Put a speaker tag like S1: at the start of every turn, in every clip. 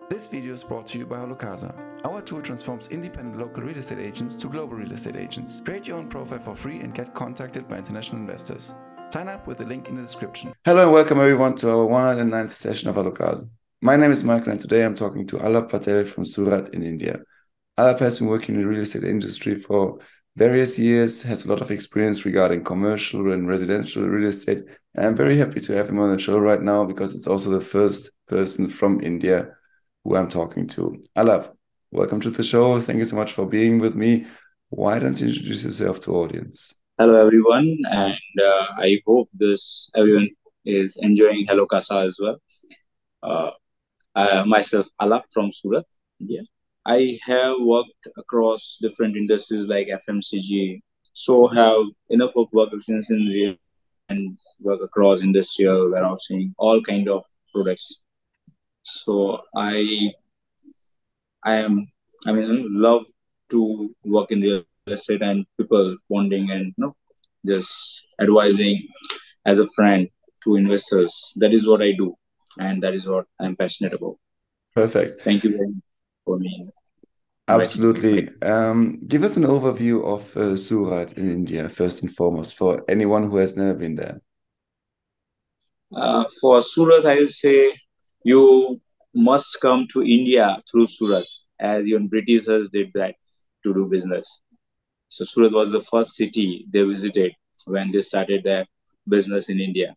S1: This video is brought to you by Holocasa. Our tool transforms independent local real estate agents to global real estate agents. Create your own profile for free and get contacted by international investors. Sign up with the link in the description. Hello and welcome everyone to our 109th session of Holocasa. My name is Michael and today I'm talking to Alap Patel from Surat in India. Alap has been working in the real estate industry for various years, has a lot of experience regarding commercial and residential real estate. And I'm very happy to have him on the show right now because it's also the first person from India who I'm talking to. Alap, welcome to the show. Thank you so much for being with me. Why don't you introduce yourself to audience?
S2: Hello everyone, and I hope this everyone is enjoying Hello Casa as well. Uh, myself Alap from Surat, India. I have worked across different industries like FMCG, so have enough of work experience in real and work across industrial warehousing, all kind of products. So I am love to work in real estate and people bonding and just advising as a friend to investors. That is what I do, and that is what I'm passionate about.
S1: Perfect.
S2: Thank you very much for me inviting me.
S1: Absolutely. Give us an overview of Surat in India, first and foremost, for anyone who has never been there.
S2: For Surat, I will say you must come to India through Surat, as even Britishers did that to do business. So Surat was the first city they visited when they started their business in India.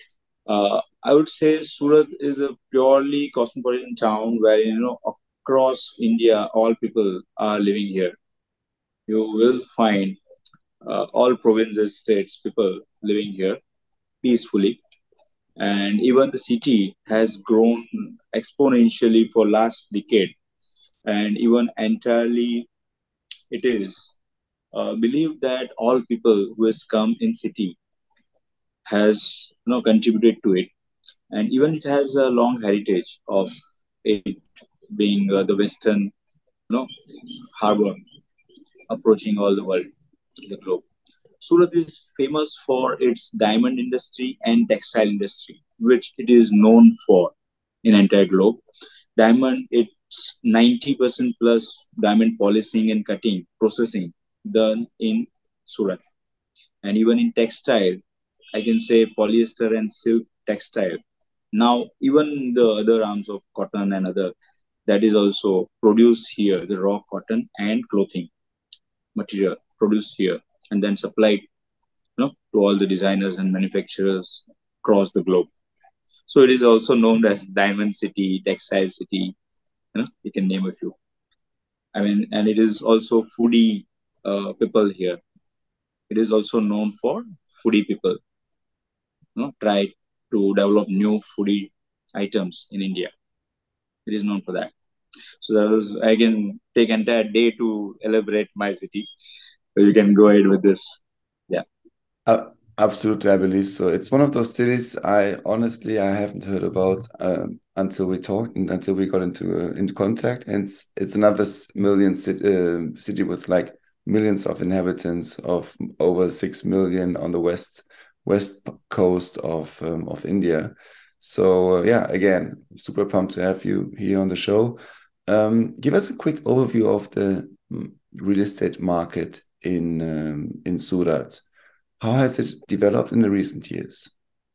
S2: I would say Surat is a purely cosmopolitan town where across India all people are living here. You will find all provinces, states, people living here peacefully, and even the city has grown exponentially for last decade, and even entirely it is believed that all people who has come in city has contributed to it, and even it has a long heritage of it being the western know harbor approaching all the world, the globe. Surat is famous for its diamond industry and textile industry, which it is known for in entire globe. Diamond, it's 90% plus diamond polishing and cutting processing done in Surat. And even in textile, I can say polyester and silk textile. Now, even the other arms of cotton and other that is also produced here, the raw cotton and clothing material produced here and then supplied to all the designers and manufacturers across the globe. So it is also known as Diamond City, Textile City. You can name a few. And it is also foodie people here. It is also known for foodie people. Try to develop new foodie items in India. It is known for that. So that was, I can take entire day to elaborate my city. So you can go ahead with this. Yeah.
S1: Absolutely, I believe so. It's one of those cities I haven't heard about until we talked and until we got into contact. And it's another million city with like millions of inhabitants, of over 6 million on the west coast of India. So yeah, again, super pumped to have you here on the show. Give us a quick overview of the real estate market in Surat. How has it developed in the recent years?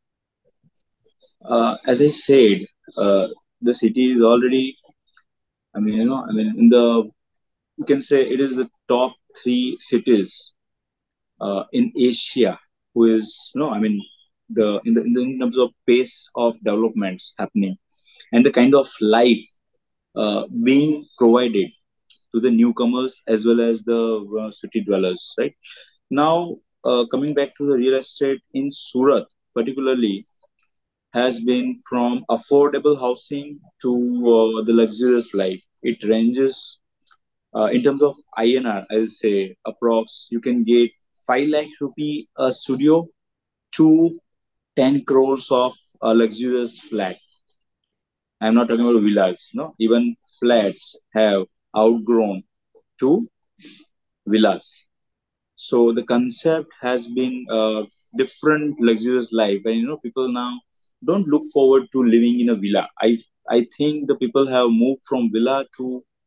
S2: As I said, the city is already, in the, you can say it is the top three cities in Asia who is, in terms of pace of developments happening and the kind of life being provided to the newcomers as well as the city dwellers, right? Now, coming back to the real estate in Surat, particularly, has been from affordable housing to the luxurious life. It ranges in terms of INR, I'll say approx you can get 5 lakh rupee a studio to 10 crores of a luxurious flat. I'm not talking about villas, no? Even flats have outgrown to villas. So the concept has been different luxurious life, and people now don't look forward to living in a villa. I think the people have moved from villa to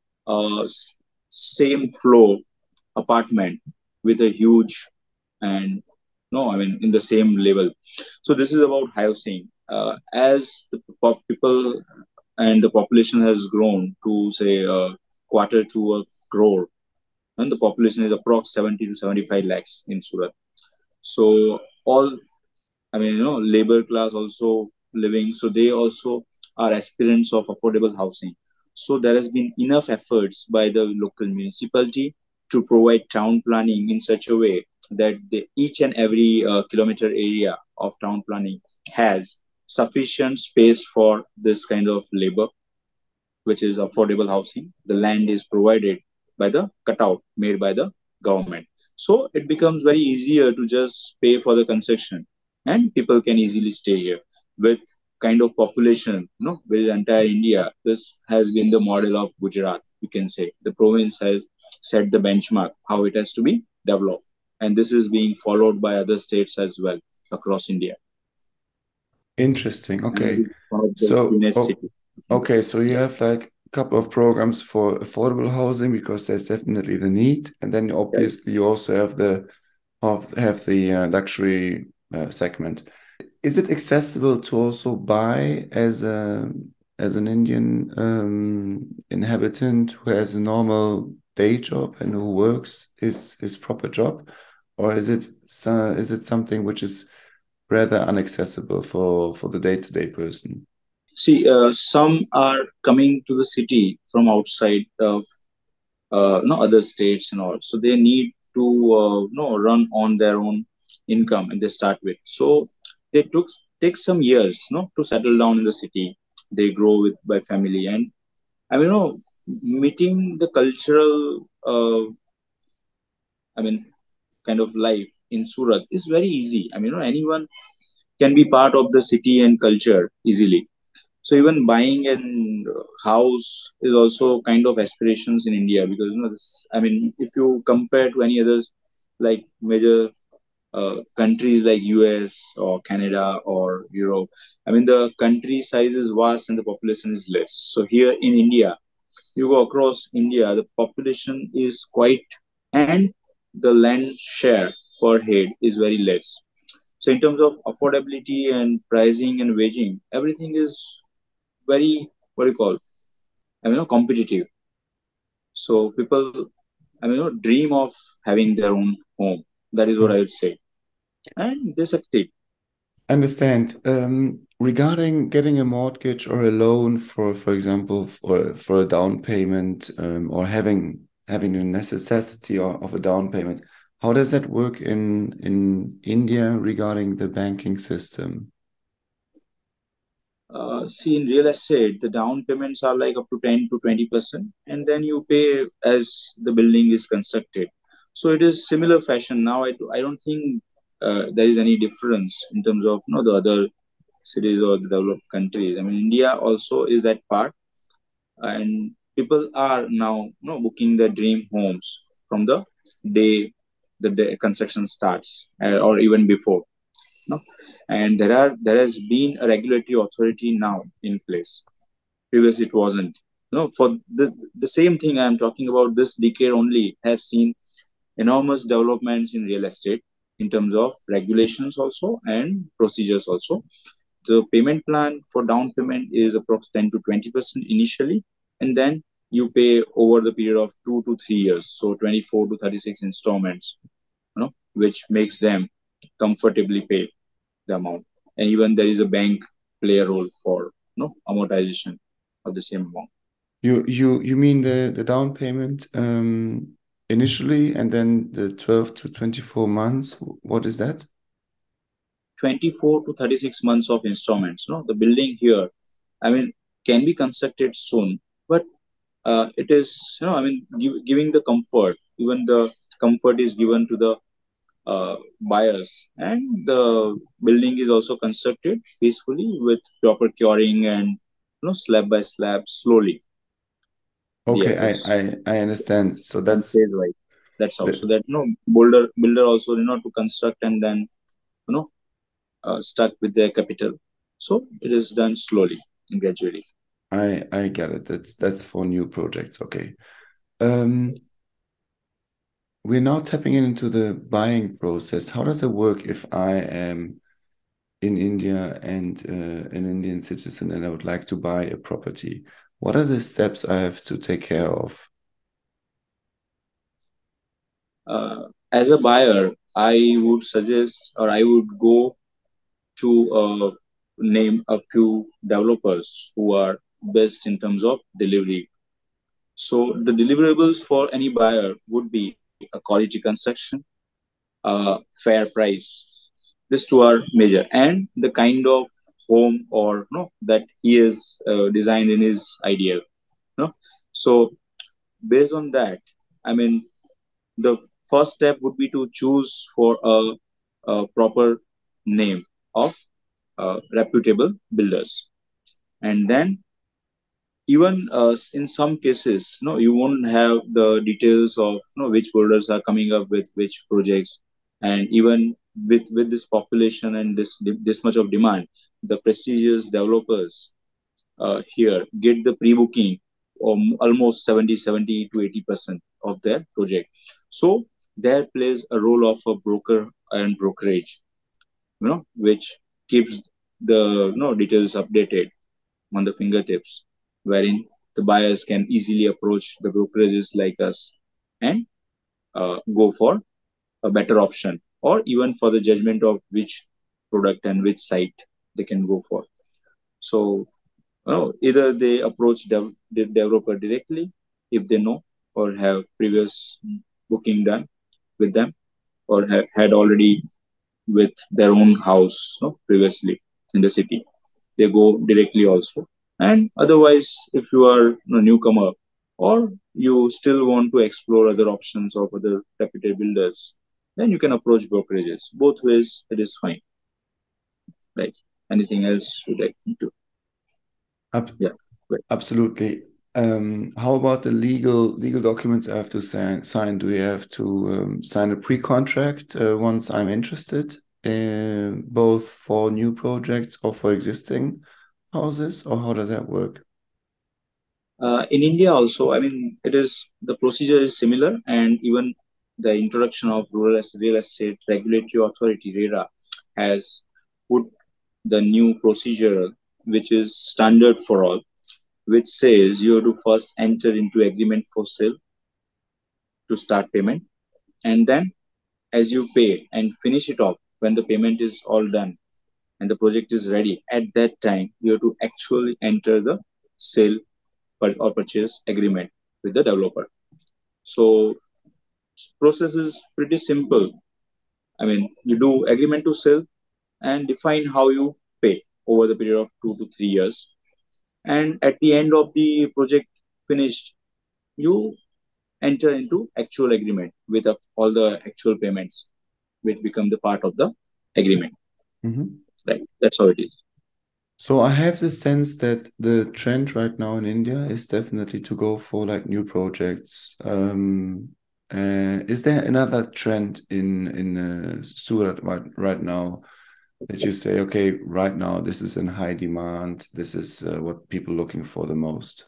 S2: same floor apartment with a huge and no, I mean in the same level. So this is about housing. As the people and the population has grown to say a quarter to a crore, and the population is approx 70 to 75 lakhs in Surat. So all, I mean, labor class also living, so they also are aspirants of affordable housing. So there has been enough efforts by the local municipality to provide town planning in such a way that each and every kilometer area of town planning has sufficient space for this kind of labor, which is affordable housing. The land is provided by the cutout made by the government. So it becomes very easier to just pay for the construction, and people can easily stay here. With kind of population, with entire India, this has been the model of Gujarat, you can say. The province has set the benchmark how it has to be developed. And this is being followed by other states as well across India.
S1: Interesting.
S2: And it
S1: Okay.
S2: is one of the
S1: So,
S2: cleanest cities.
S1: okay, so you have like a couple of programs for affordable housing because there's definitely the need, and then
S2: Yes.
S1: obviously you also have the luxury segment. Is it accessible to also buy as an Indian inhabitant who has a normal day job and who works his proper job, or is it something which is rather inaccessible for the day-to-day person?
S2: See, some are coming to the city from outside of other states and all, so they need to run on their own income, and they start with. So they take some years, to settle down in the city. They grow with by family, and I mean, meeting the cultural, I mean, kind of life in Surat is very easy. I mean, anyone can be part of the city and culture easily. So even buying an house is also kind of aspirations in India, because this, I mean, if you compare to any other like major countries like US or Canada or Europe, I mean the country size is vast and the population is less. So here in India, you go across India, the population is quite, and the land share per head is very less. So in terms of affordability and pricing and waging, everything is very, what do you call, I mean, competitive. So people, I mean, dream of having their own home. That is what I would say, and they succeed.
S1: Understand. Regarding getting a mortgage or a loan for example, for a down payment, or having a necessity of a down payment, how does that work in India regarding the banking system?
S2: See, in real estate, the down payments are like up to 10 to 20%, and then you pay as the building is constructed. So it is similar fashion. Now, I don't think there is any difference in terms of the other cities or the developed countries. I mean, India also is that part, and people are now booking their dream homes from the day the day construction starts, or even before. No? And there has been a regulatory authority now in place. Previously, it wasn't. No, for the same thing I am talking about, this decade only has seen enormous developments in real estate in terms of regulations also and procedures also. The payment plan for down payment is approximately 10 to 20% initially, and then you pay over the period of 2 to 3 years, so 24 to 36 installments, which makes them comfortably pay the amount. And even there is a bank play a role for amortization of the same amount.
S1: You mean the down payment initially, and then the 12 to 24 months? What is that?
S2: 24 to 36 months of installments. The building here, I mean, can be constructed soon, but it is, I mean, giving the comfort. Even the comfort is given to the buyers, and the building is also constructed peacefully with proper curing and slab by slab slowly the
S1: Okay,
S2: efforts
S1: I understand. So
S2: and
S1: that's
S2: phase wise. That's how. So
S1: the
S2: that builder also to construct and then you know stuck with their capital. So it is done slowly and gradually.
S1: I get it. That's for new projects. Okay. Um, we're now tapping into the buying process. How does it work if I am in India and an Indian citizen and I would like to buy a property? What are the steps I have to take care of?
S2: As a buyer, I would suggest or I would go to name a few developers who are best in terms of delivery. So the deliverables for any buyer would be a quality construction, fair price. These two are major, and the kind of home or no that he is designed in his ideal. No, so based on that, I mean the first step would be to choose for a proper name of reputable builders, and then even in some cases no you won't have the details of which builders are coming up with which projects, and even with this population and this much of demand, the prestigious developers here get the pre-booking almost 70 to 80% of their project. So there plays a role of a broker and brokerage, which keeps the details updated on the fingertips, wherein the buyers can easily approach the brokerages like us and go for a better option, or even for the judgment of which product and which site they can go for. So, either they approach the developer directly if they know or have previous booking done with them, or had already with their own house previously in the city. They go directly also. And otherwise, if you are a newcomer or you still want to explore other options of other reputed builders, then you can approach brokerages. Both ways, it is fine. Right? Anything else you'd like me to?
S1: Ab
S2: Yeah. Great.
S1: Absolutely. How about the legal documents I have to sign? Do we have to sign a pre-contract once I'm interested, both for new projects or for existing houses, or how does that work?
S2: In India also, I mean, the procedure is similar, and even the introduction of real estate regulatory authority (RERA) has put the new procedure, which is standard for all, which says you have to first enter into agreement for sale to start payment, and then as you pay and finish it off, when the payment is all done and the project is ready, at that time you have to actually enter the sale or purchase agreement with the developer. So process is pretty simple. I mean, you do agreement to sell and define how you pay over the period of 2 to 3 years. And at the end of the project finished, you enter into actual agreement with all the actual payments, which become the part of the agreement.
S1: Mhm.
S2: Right? That's how it is.
S1: So I have the sense that the trend right now in India is definitely to go for like new projects. Is there another trend in Surat right now that you say, okay, right now this is in high demand, this is what people looking for the most?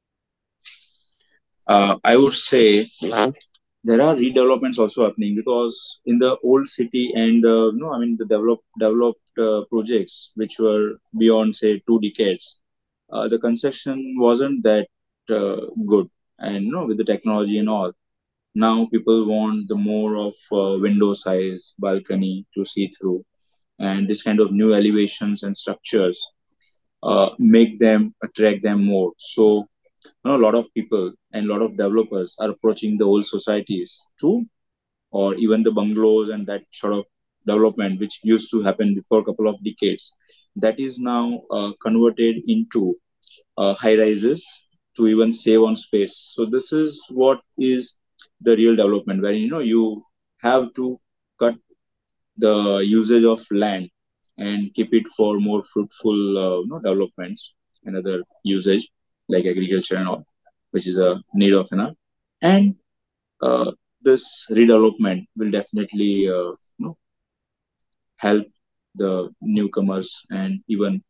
S2: I would say there are redevelopments also happening, because in the old city and no, I mean the developed projects which were beyond say 2 decades, the construction wasn't that good, and with the technology and all, now people want the more of window size, balcony to see through, and this kind of new elevations and structures make them attract them more. So a lot of people and a lot of developers are approaching the old societies too, or even the bungalows and that sort of development which used to happen before a couple of decades, that is now converted into high rises to even save on space. So this is what is the real development, where you have to cut the usage of land and keep it for more fruitful developments and other usage like agriculture and all, which is a need of an hour. And uh, this redevelopment will definitely help the newcomers and even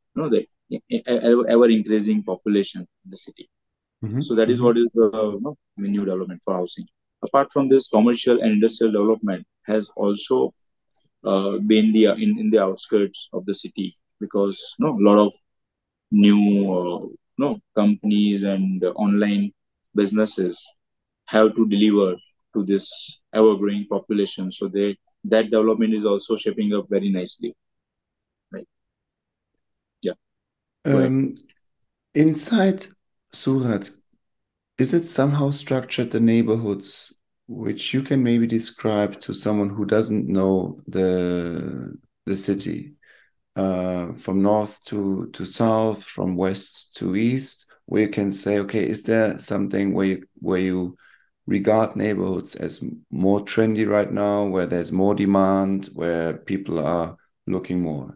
S2: the ever increasing population in the city. So that is what is the new development for housing. Apart from this, commercial and industrial development has also been in the outskirts of the city, because a lot of new companies and online businesses have to deliver to this ever growing population. So that development is also shaping up very nicely. Right. Yeah. Go ahead.
S1: Inside Surat, is it somehow structured, the neighborhoods, which you can maybe describe to someone who doesn't know the city, from north to south, from west to east, where you can say, okay, is there something where you regard neighborhoods as more trendy right now, where there's more demand, where people are looking more?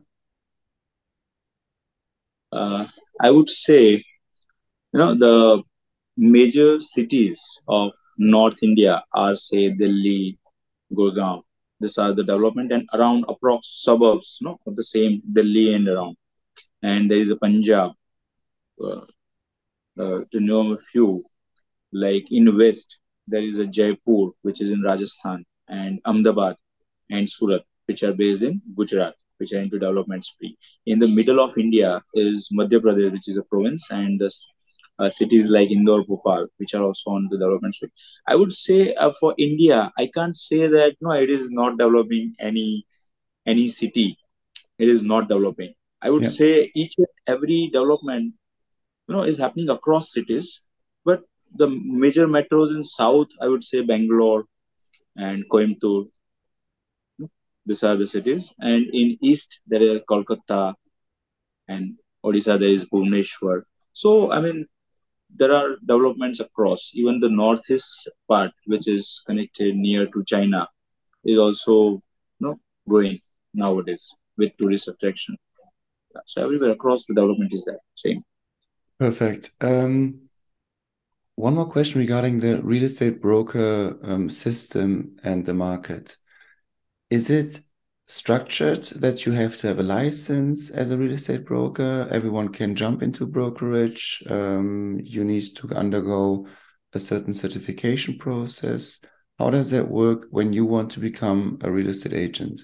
S2: I would say, the major cities of North India are, say, Delhi, Gurgaon. These are the development, and around approx suburbs, of the same Delhi and around. And there is a Punjab, uh, to name a few. Like in West, there is a Jaipur, which is in Rajasthan, and Ahmedabad and Surat, which are based in Gujarat, which are into development spree. In the middle of India is Madhya Pradesh, which is a province, and the cities like Indore, Bhopal, which are also on the development spree. I would say, for India, I can't say that no, it is not developing any city. It is not developing. I would
S1: Yeah.
S2: say each and every development is happening across cities, but the major metros in South, I would say Bangalore and Coimbatore. These are the cities. And in East, there is Kolkata, and Odisha, there is Bhubaneswar. So, I mean, there are developments across. Even the northeast part, which is connected near to China, is also growing nowadays with tourist attraction. So everywhere across the development is there. Same.
S1: Perfect. One more question regarding the real estate broker system and the market. Is it structured that you have to have a license as a real estate broker? Everyone can jump into brokerage. You need to undergo a certain certification process. How does that work when you want to become a real estate agent?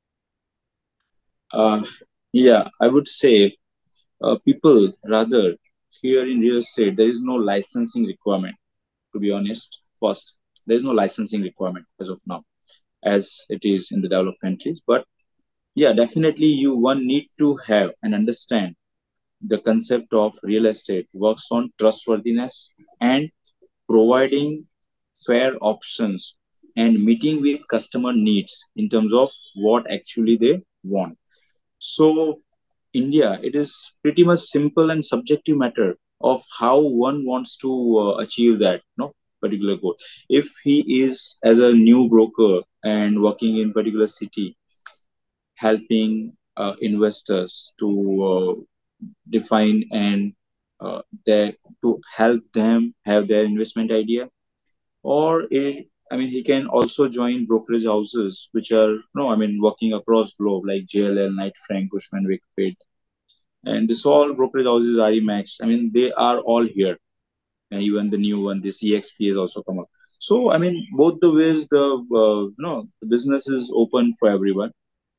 S2: Uh, yeah, I would say, people rather, here in real estate, there is no licensing requirement, to be honest. First, there is no licensing requirement as of now, as it is in the developed countries. But yeah, definitely one need to have and understand the concept of real estate works on trustworthiness and providing fair options and meeting with customer needs in terms of what actually they want. So India, it is pretty much simple and subjective matter of how one wants to achieve that particular goal. If he is as a new broker and working in particular city, helping investors to define and their to help them have their investment idea, or he can also join brokerage houses which are no I mean working across globe, like JLL, Knight Frank, Cushman Wakefield, and this all brokerage houses are Remax. They are all here, and even the new one, this EXP, has also come up. So both the ways, the business is open for everyone.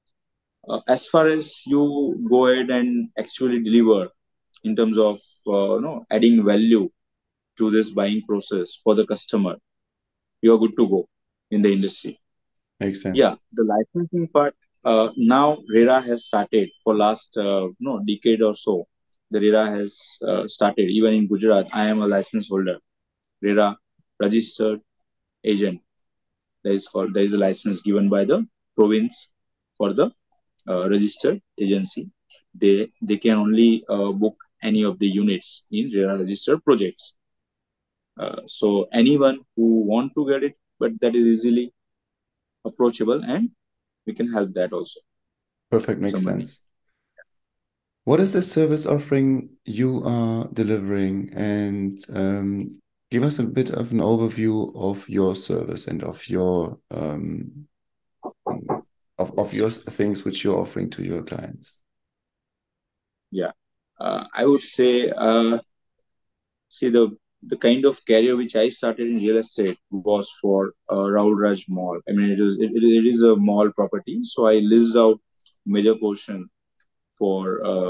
S2: As far as you go ahead and actually deliver in terms of adding value to this buying process for the customer, you are good to go in the industry.
S1: Makes
S2: Yeah,
S1: sense.
S2: the licensing part, now RERA has started for last decade or so. The RERA has started even in Gujarat. I am a license holder, RERA registered agent. There is a license given by the province for the registered agency. They can only book any of the units in RERA registered projects. So anyone who want to get it, but that is easily approachable, and we can help that also.
S1: Perfect, makes
S2: Somebody.
S1: sense. What is the service offering you are delivering? And give us a bit of an overview of your service and of your of your things which you're offering to your clients.
S2: Yeah. I would say, see the kind of career which I started in real estate was for Raul Raj Mall. I mean, it is a mall property, so I leased out major portion for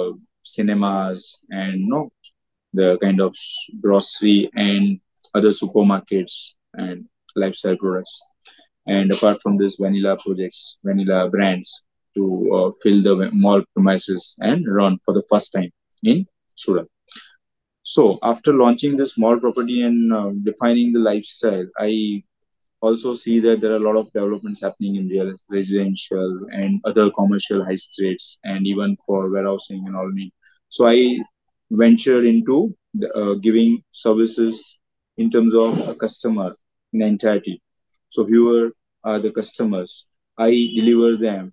S2: cinemas and the kind of grocery and other supermarkets and lifestyle products. And apart from this, vanilla projects, vanilla brands to fill the mall premises and run for the first time in Surat. So after launching the small property and defining the lifestyle, I also see that there are a lot of developments happening in real residential and other commercial high streets and even for warehousing and all. So I ventured into giving services in terms of a customer in entirety. So whoever are the customers, I deliver them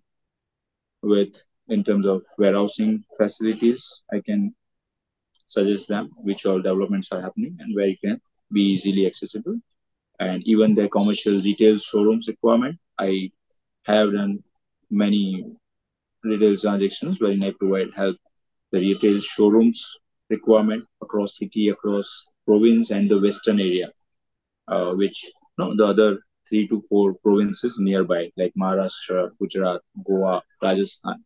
S2: with in terms of warehousing facilities. I can suggest them which all developments are happening and where it can be easily accessible, and even their commercial retail showrooms requirement. I have done many retail transactions wherein I provide help the retail showrooms requirement across city, across province and the western area, which the other 3 to 4 provinces nearby like Maharashtra, Gujarat, Goa, Rajasthan.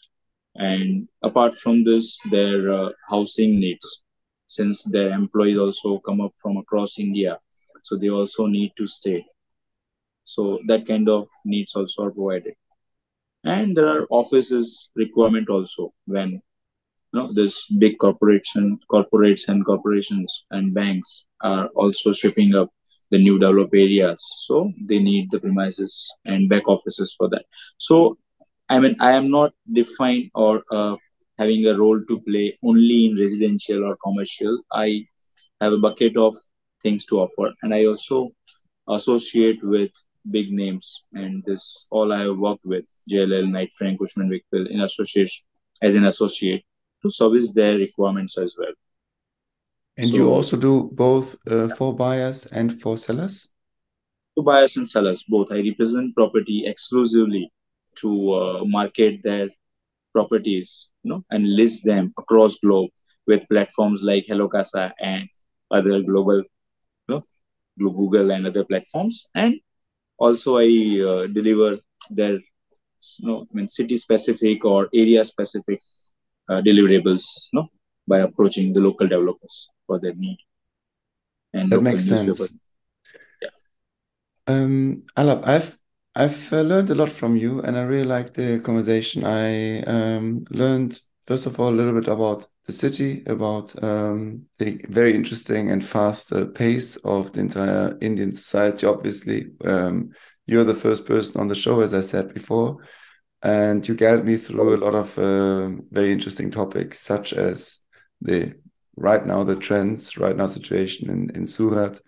S2: And apart from this, their housing needs, since their employees also come up from across India, so they also need to stay. So that kind of needs also are provided. And there are offices requirement also when this big corporates and corporations and banks are also shipping up the new developed areas, so they need the premises and back offices for that. So I mean, I am not defined or having a role to play only in residential or commercial. I have a bucket of things to offer, and I also associate with big names. And this all I have worked with JLL, Knight Frank, Cushman Wakefield in association as an associate to service their requirements as well.
S1: And you also do both for buyers and for sellers?
S2: To buyers and sellers, both. I represent property exclusively to market their properties, and list them across globe with platforms like Hello Casa and other global, Google and other platforms. And also I deliver their, I mean, city specific or area specific deliverables, by approaching the local developers for their need and
S1: That
S2: local
S1: makes
S2: newspapers.
S1: sense.
S2: Yeah.
S1: Alap, I've learned a lot from you, and I really like the conversation. I learned, first of all, a little bit about the city, about the very interesting and fast pace of the entire Indian society. Obviously, you're the first person on the show, as I said before, and you guided me through a lot of very interesting topics, such as the the trends, right now situation in Surat.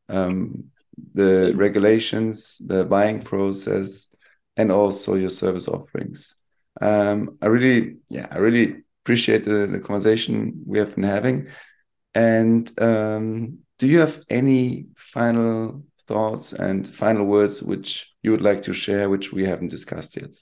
S1: The regulations, the buying process, and also your service offerings. I really appreciate the conversation we have been having. And do you have any final thoughts and final words which you would like to share, which we haven't discussed yet?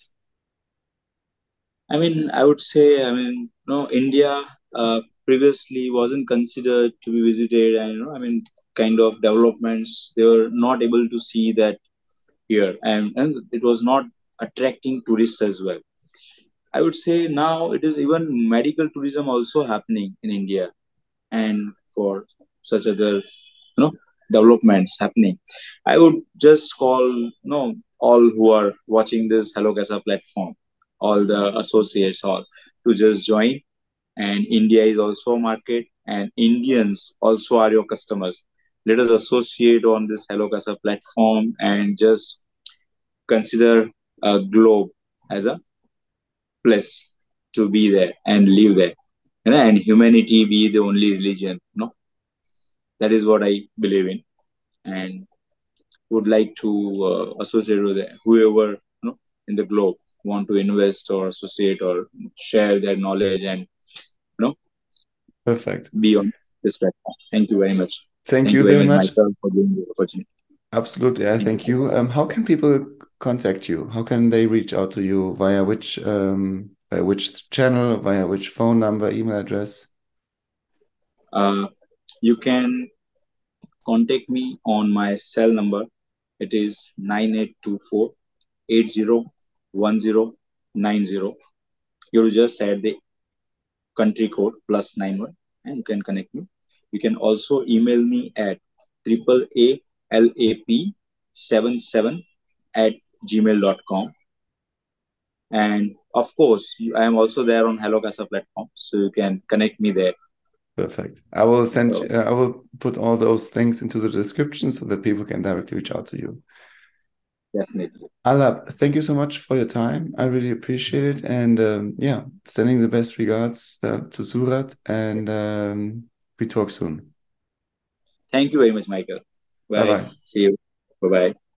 S2: I mean, I would say, I mean, no, India previously wasn't considered to be visited, and I mean, kind of developments they were not able to see that here, and it was not attracting tourists as well. I would say now it is even medical tourism also happening in India, and for such other developments happening. I would just call all who are watching this Hello Casa platform, all the associates, all to just join. And India is also a market, and Indians also are your customers. Let us associate on this Hello Casa platform and just consider a globe as a place to be there and live there. And humanity be the only religion. That is what I believe in, and would like to associate with whoever in the globe want to invest or associate or share their knowledge and know
S1: Perfect.
S2: be on this platform. Thank you very much.
S1: Thank you very much,
S2: Michael, for giving the opportunity.
S1: Absolutely, I thank you. How can people contact you? How can they reach out to you via which channel, via which phone number, email address?
S2: You can contact me on my cell number. It is 9824 801090. You just add the country code +91 and you can connect me. You can also email me at triple ALAP77 at gmail.com. And of course, I am also there on Hello Casa platform, so you can connect me there.
S1: Perfect. I will send.
S2: So,
S1: I will put all those links into the description so that people can directly reach out to you.
S2: definitely.
S1: Alap, thank you so much for your time. I really appreciate it. And yeah, sending the best regards to Surat. And we talk soon.
S2: Thank you very much, Michael.
S1: Bye
S2: Bye.
S1: bye.
S2: See you. Bye bye.